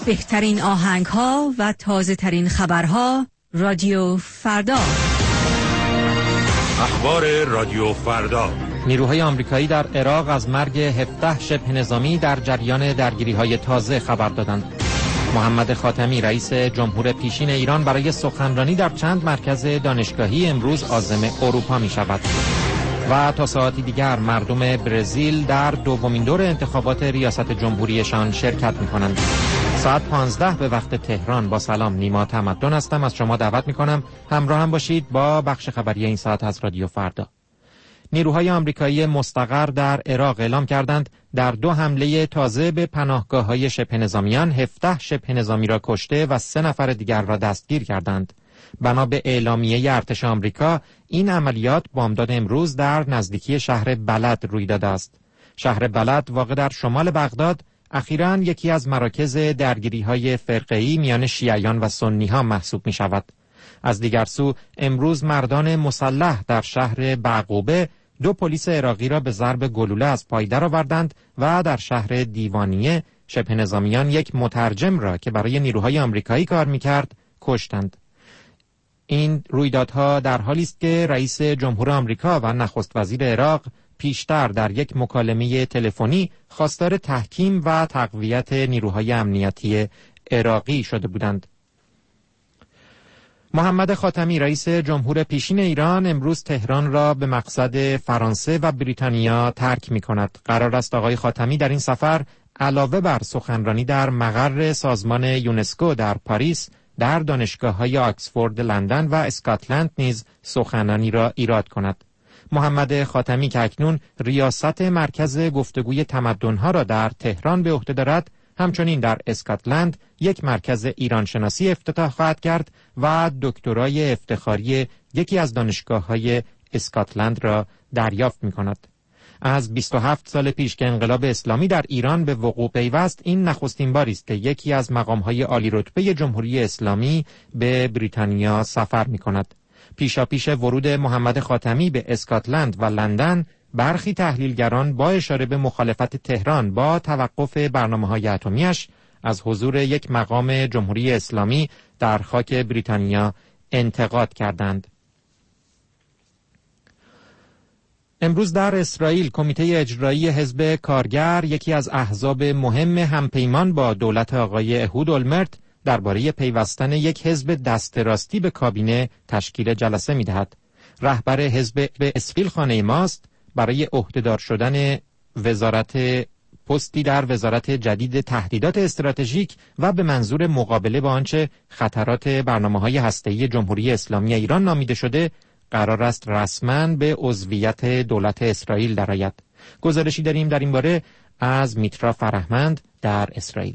بهترین آهنگ‌ها و تازه‌ترین خبرها رادیو فردا. اخبار رادیو فردا. نیروهای آمریکایی در عراق از مرگ 17 شبه نظامی در جریان درگیری‌های تازه خبر دادند. محمد خاتمی رئیس جمهور پیشین ایران برای سخنرانی در چند مرکز دانشگاهی امروز عازم اروپا می‌شود. و تا ساعتی دیگر مردم برزیل در دومین دور انتخابات ریاست جمهوریشان شرکت می‌کنند. ساعت 15 به وقت تهران. با سلام، نیما تمدن هستم. از شما دعوت می‌کنم همراه هم باشید با بخش خبری این ساعت از رادیو فردا. نیروهای آمریکایی مستقر در عراق اعلام کردند در 2 حمله تازه به پناهگاه‌های شبه نظامیان 17 شبه نظامی را کشته و 3 نفر دیگر را دستگیر کردند. بنا به اعلامیه ارتش آمریکا این عملیات بامداد امروز در نزدیکی شهر بلد روی داده است. شهر بلد واقع در شمال بغداد اخیراً یکی از مراکز درگیری‌های فرقه‌ای میان شیعیان و سنی‌ها محسوب می‌شود. از دیگر سو امروز مردان مسلح در شهر بعقوبه 2 پلیس عراقی را به ضرب گلوله از پای درآوردند و در شهر دیوانیه شبه نظامیان یک مترجم را که برای نیروهای آمریکایی کار می‌کرد کشتند. این رویدادها در حالی است که رئیس جمهور آمریکا و نخست وزیر عراق پیشتر در یک مکالمه تلفنی خواستار تحکیم و تقویت نیروهای امنیتی عراقی شده بودند. محمد خاتمی رئیس جمهور پیشین ایران امروز تهران را به مقصد فرانسه و بریتانیا ترک می‌کند. قرار است آقای خاتمی در این سفر علاوه بر سخنرانی در مقر سازمان یونسکو در پاریس در دانشگاه‌های آکسفورد، لندن و اسکاتلند نیز سخنرانی را ایراد کند. محمد خاتمی که اکنون ریاست مرکز گفتگوی تمدن‌ها را در تهران به عهده دارد، همچنین در اسکاتلند یک مرکز ایرانشناسی افتتاح خواهد کرد و دکترای افتخاری یکی از دانشگاه‌های اسکاتلند را دریافت می‌کند. از 27 سال پیش که انقلاب اسلامی در ایران به وقوع پیوست، این نخستین باری است که یکی از مقام‌های عالی رتبه جمهوری اسلامی به بریتانیا سفر می‌کند. پیشاپیش ورود محمد خاتمی به اسکاتلند و لندن، برخی تحلیلگران با اشاره به مخالفت تهران با توقف برنامه‌های اتمی‌اش از حضور یک مقام جمهوری اسلامی در خاک بریتانیا انتقاد کردند. امروز در اسرائیل کمیته اجرایی حزب کارگر، یکی از احزاب مهم همپیمان با دولت آقای اهود اولمرت، درباره پیوستن یک حزب دست راستی به کابینه تشکیل جلسه می‌دهد. رهبر حزب به اسرائیل خانه ماست برای عهدهدار شدن پستی در وزارت جدید تهدیدات استراتژیک و به منظور مقابله با آنچه خطرات برنامه‌های هسته‌ای جمهوری اسلامی ایران نامیده شده، قرار است رسما به عضویت دولت اسرائیل درآید. گزارشی داریم در این باره از میترا فرهمند در اسرائیل.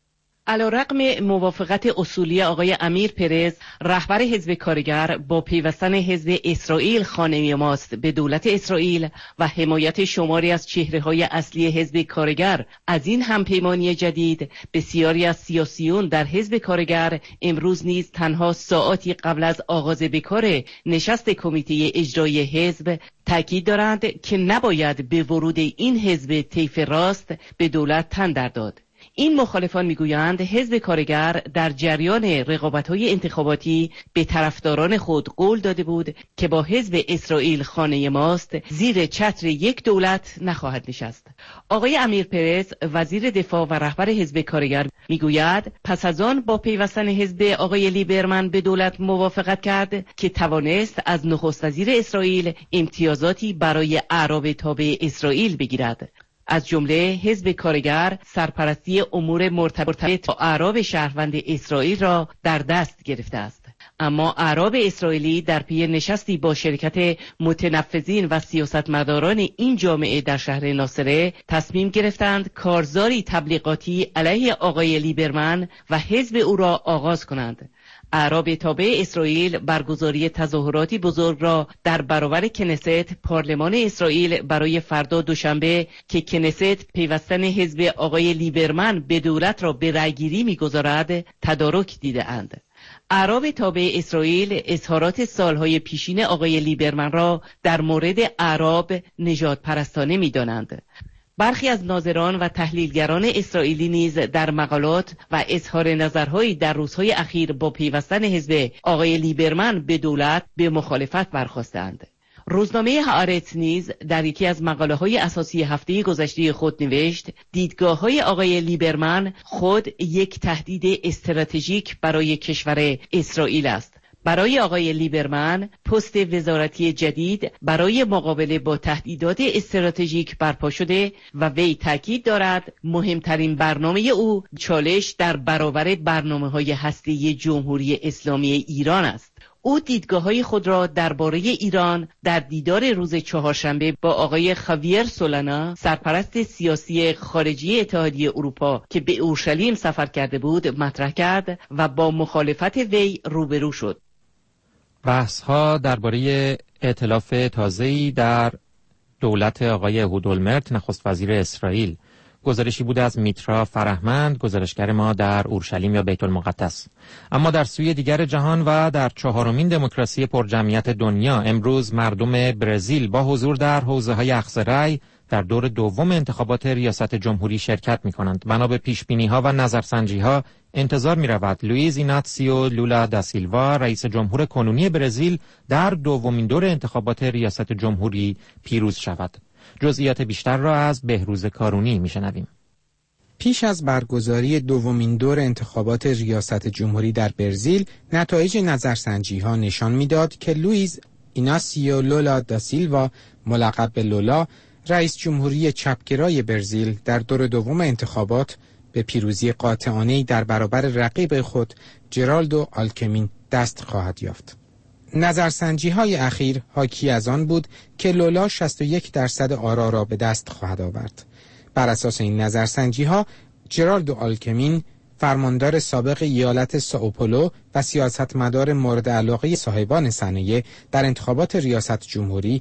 علیرغم موافقت اصولی آقای امیر پرز رهبر حزب کارگر با پیوستن حزب اسرائیل خانه ماست به دولت اسرائیل و حمایت شماری از چهره‌های اصلی حزب کارگر از این همپیمانی جدید، بسیاری از سیاسیون در حزب کارگر امروز نیز تنها ساعاتی قبل از آغاز بکار نشست کمیته اجرایی حزب تاکید دارند که نباید به ورود این حزب طیف راست به دولت تن در داد. این مخالفان میگویند حزب کارگر در جریان رقابت‌های انتخاباتی به طرفداران خود قول داده بود که با حزب اسرائیل خانه ماست زیر چتر یک دولت نخواهد نشست. آقای امیر پرز وزیر دفاع و رهبر حزب کارگر میگوید پس از آن با پیوستن حزب آقای لیبرمن به دولت موافقت کرد که توانست از نخست وزیر اسرائیل امتیازاتی برای اعراب تابع اسرائیل بگیرد. از جمله حزب کارگر سرپرستی امور مرتبط با اعراب شهروند اسرائیل را در دست گرفته است. اما اعراب اسرائیلی در پی نشستی با شرکت متنفذین و سیاستمداران این جامعه در شهر ناصره تصمیم گرفتند کارزاری تبلیغاتی علیه آقای لیبرمن و حزب او را آغاز کنند. اعراب تابع اسرائیل برگزاری تظاهراتی بزرگ را در برابر کنست پارلمان اسرائیل برای فردا دوشنبه که کنست پیوستن حزب آقای لیبرمن به دولت را به رأیگیری می‌گذارد تدارک دیده اند. اعراب تابع اسرائیل اظهارات سالهای پیشین آقای لیبرمن را در مورد اعراب نژاد پرستانه می‌دانند. برخی از ناظران و تحلیلگران اسرائیلی نیز در مقالات و اظهار نظرهایی در روزهای اخیر با پیوستن حزب آقای لیبرمن به دولت به مخالفت برخاستند. روزنامه هآرتس نیز در یکی از مقاله‌های اساسی هفته گذشته خود نوشت دیدگاه‌های آقای لیبرمن خود یک تهدید استراتژیک برای کشور اسرائیل است. برای آقای لیبرمن پست وزارتی جدید برای مقابله با تهدیدات استراتژیک برپا شده و وی تاکید دارد مهمترین برنامه او چالش در برابر برنامه‌های هسته‌ای جمهوری اسلامی ایران است. او دیدگاه‌های خود را درباره ایران در دیدار روز چهارشنبه با آقای خاویر سولانا، سرپرست سیاسی خارجی اتحادیه اروپا که به اورشلیم سفر کرده بود، مطرح کرد و با مخالفت وی روبرو شد. بحث‌ها درباره ائتلاف تازه‌ای در دولت آقای اهود اولمرت نخست وزیر اسرائیل. گزارشی بوده از میترا فرهمند، گزارشگر ما در اورشلیم یا بیت المقدس. اما در سوی دیگر جهان و در چهارمین دموکراسی پرجمعیت دنیا، امروز مردم برزیل با حضور در حوزه‌های اخذ رأی در دور دوم انتخابات ریاست جمهوری شرکت می‌کنند. بنا به پیش‌بینی‌ها و نظرسنجی‌ها انتظار می‌رود لوئیز ایناتسیو لولا دا سیلوا، رئیس جمهور کنونی برزیل، در دومین دور انتخابات ریاست جمهوری پیروز شود. جزئیات بیشتر را از بهروز کارونی میشنویم. پیش از برگزاری دومین دور انتخابات ریاست جمهوری در برزیل، نتایج نظرسنجی‌ها نشان می‌داد که لوئیز ایناسیو لولا دا سیلوا، ملقب به لولا، رئیس جمهوری چپگرای برزیل، در دور دوم انتخابات به پیروزی قاطعانه‌ای در برابر رقیب خود جرالدو آلکمین دست خواهد یافت. نظرسنجی‌های اخیر حاکی از آن بود که لولا 61% آرا را به دست خواهد آورد. بر اساس این نظرسنجی‌ها جرالدو آلکمین، فرماندار سابق ایالت سائوپولو و سیاستمدار مورد علاقه صاحبان صنایع، در انتخابات ریاست جمهوری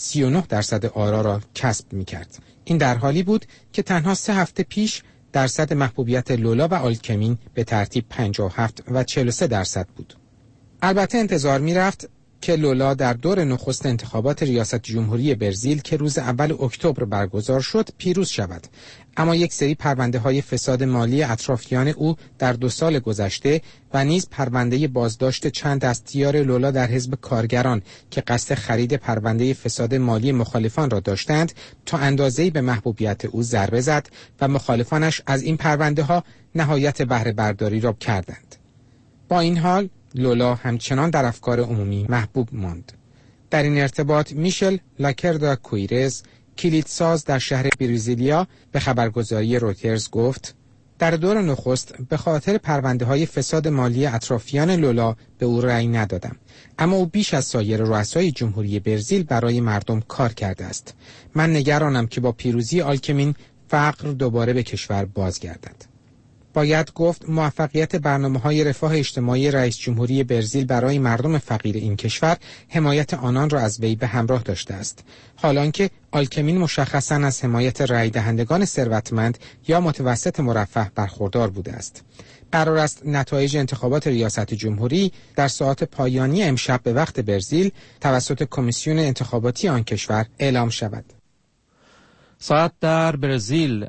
39% آرا را کسب می‌کرد. این در حالی بود که تنها 3 هفته پیش درصد محبوبیت لولا و آلکمین به ترتیب 57 و 43% بود. البته انتظار می‌رفت که لولا در دور نخست انتخابات ریاست جمهوری برزیل که روز اول اکتبر برگزار شد پیروز شود، اما یک سری پرونده‌های فساد مالی اطرافیان او در 2 سال گذشته و نیز پرونده بازداشت چند دستیار لولا در حزب کارگران که قصد خرید پرونده فساد مالی مخالفان را داشتند تا اندازه‌ای به محبوبیت او ضربه زد و مخالفانش از این پرونده‌ها نهایت بهره برداری را کردند. با این حال لولا همچنان در افکار عمومی محبوب ماند. در این ارتباط میشل لاکردا کویرز، کلیدساز در شهر برزیلیا، به خبرگزاری رویترز گفت در دور نخست به خاطر پرونده‌های فساد مالی اطرافیان لولا به او رأی ندادم، اما او بیش از سایر رؤسای جمهوری برزیل برای مردم کار کرده است. من نگرانم که با پیروزی آلکمین فقر دوباره به کشور بازگردد. باید گفت موفقیت برنامه‌های رفاه اجتماعی رئیس جمهوری برزیل برای مردم فقیر این کشور حمایت آنان را از وی به همراه داشته است، حالانکه آلکمین مشخصاً از حمایت رای دهندگان ثروتمند یا متوسط مرفه برخوردار بوده است. قرار است نتایج انتخابات ریاست جمهوری در ساعات پایانی امشب به وقت برزیل توسط کمیسیون انتخاباتی آن کشور اعلام شود. ساعت در برزیل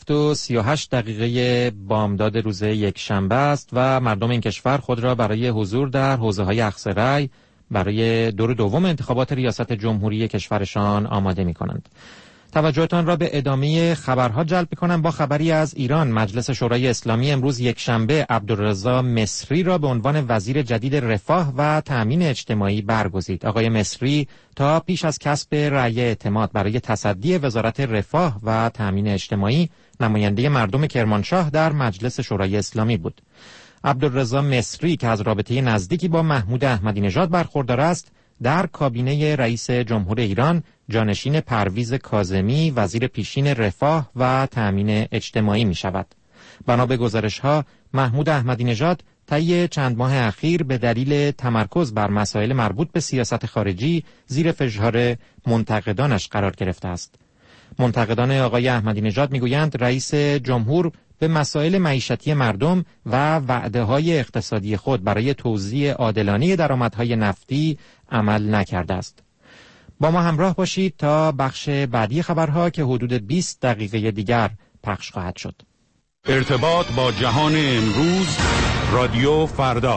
7:38 بامداد روز یکشنبه است و مردم این کشور خود را برای حضور در حوزه‌های اخذ رأی برای دور دوم انتخابات ریاست جمهوری کشورشان آماده می‌کنند. توجهتان را به ادامه خبرها جلب می‌کنم با خبری از ایران. مجلس شورای اسلامی امروز یکشنبه عبدالرضا مصری را به عنوان وزیر جدید رفاه و تأمین اجتماعی برگزید. آقای مصری تا پیش از کسب رأی اعتماد برای تصدی وزارت رفاه و تأمین اجتماعی نماینده مردم کرمانشاه در مجلس شورای اسلامی بود. عبدالرضا مصری که از رابطه نزدیکی با محمود احمدی نژاد برخوردار است، در کابینه رئیس جمهور ایران جانشین پرویز کاظمی وزیر پیشین رفاه و تأمین اجتماعی می شود. بنا به گزارش‌ها محمود احمدی نژاد طی چند ماه اخیر به دلیل تمرکز بر مسائل مربوط به سیاست خارجی زیر فشار منتقدانش قرار گرفته است. منتقدان آقای احمدی نژاد میگویند رئیس جمهور به مسائل معیشتی مردم و وعده‌های اقتصادی خود برای توزیع عادلانه درآمدهای نفتی عمل نکرده است. با ما همراه باشید تا بخش بعدی خبرها که حدود 20 دقیقه دیگر پخش خواهد شد. ارتباط با جهان امروز، رادیو فردا.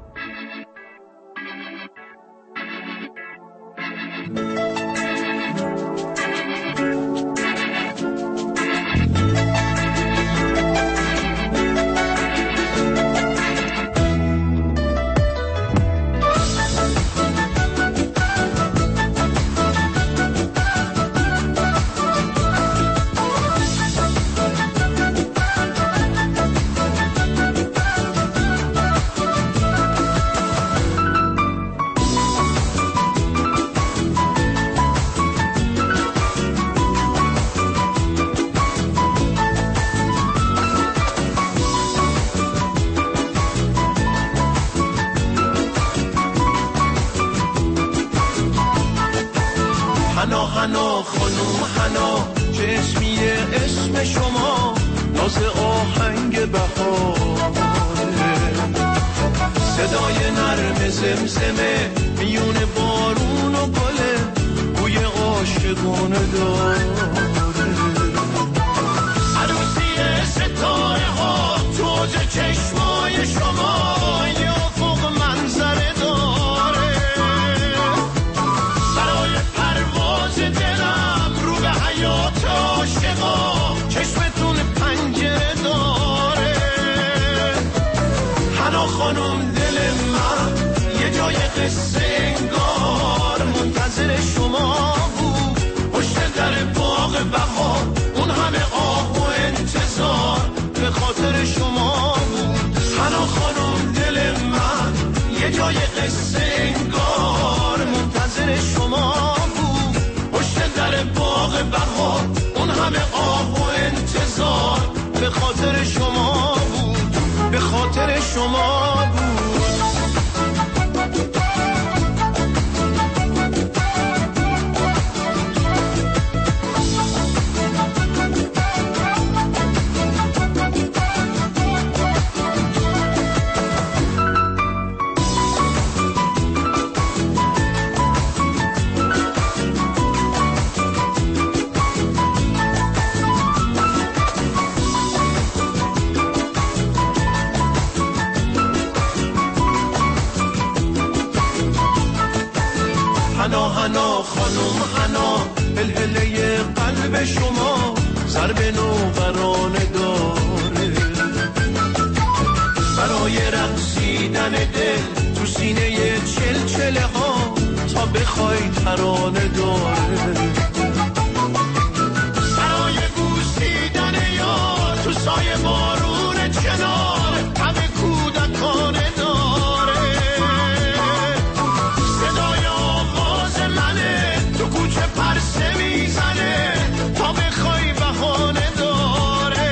حنا خانوم حنا چشمیه اسم شما ناز آهنگ بهاره، صدای نرم زمزمه میون بارون و گله بوی عاشقونه داره، عروسی ستاره ها توج چشمای شما یا فوق منظره داره، برای پرواز دلم رو به حیات عاشقا چشمتون پنجره داره، حنا خانم دل من یه جای قصه انگار منتظر شما بود، پشت در باغ بهار اون همه آه و انتظار به خاطر شما بود، حنا خانم دل من یه جای قصه انگار منتظر شما بود، پشت در باغ بهار اون همه آه و انتظار به خاطر شما بود، به خاطر شما بود. حنا خانم حنا هلهله قلب شما ضرب نوبرانه داره، برای رقصیدن دل تو سینه چلچله ها تا بخوای ترانه داره، برای بوسیدن یار تو سایه بارون چنار همه کودکانه داره، صدای آواز منه تو کوچه پرسه میزنه تا بخوای بهانه داره،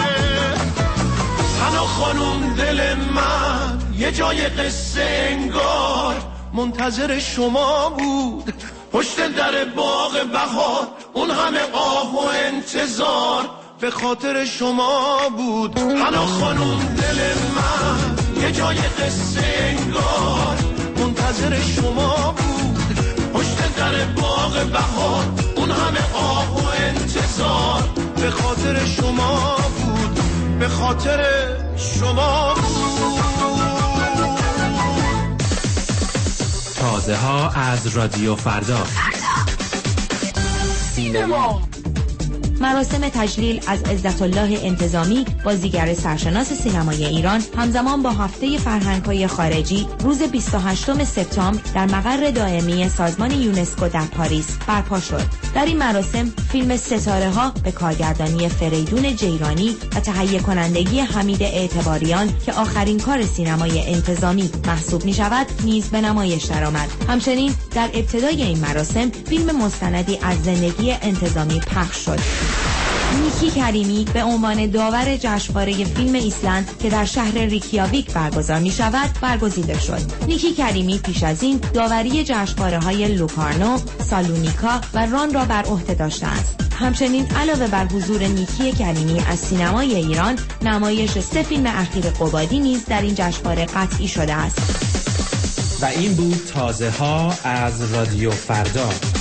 حنا خانم دل من یه جای قصه انگار منتظر شما بود، پشت در باغ بهار اون همه آه و انتظار به خاطر شما بود، حنا خانم دل من یه جای قصه انگار منتظر شما بود، پشت در باغ بهار اون همه آه و انتظار به خاطر شما بود، به خاطر شما بود. تازه ها از رادیو فردا. سینما. مراسم تجلیل از عزت الله انتظامی، بازیگر سرشناس سینمای ایران، همزمان با هفته فرهنگ‌های خارجی روز 28 سپتامبر در مقر دائمی سازمان یونسکو در پاریس برپا شد. در این مراسم فیلم ستاره ها به کارگردانی فریدون جیرانی و تهیه کنندگی حمید اعتباریان که آخرین کار سینمای انتظامی محسوب می شود نیز به نمایش درآمد. همچنین در ابتدای این مراسم فیلم مستندی از زندگی انتظامی پخش شد. نیکی کریمی به عنوان داور جشنواره فیلم ایسلند که در شهر ریکیاویک برگزار می شود برگزیده شد. نیکی کریمی پیش از این داوری جشنواره‌های لوکارنو، سالونیکا و ران را بر عهده داشته است. همچنین علاوه بر حضور نیکی کریمی از سینمای ایران، نمایش 3 فیلم اخیر قبادی نیز در این جشنواره قطعی شده است. و این بود تازه ها از رادیو فردا.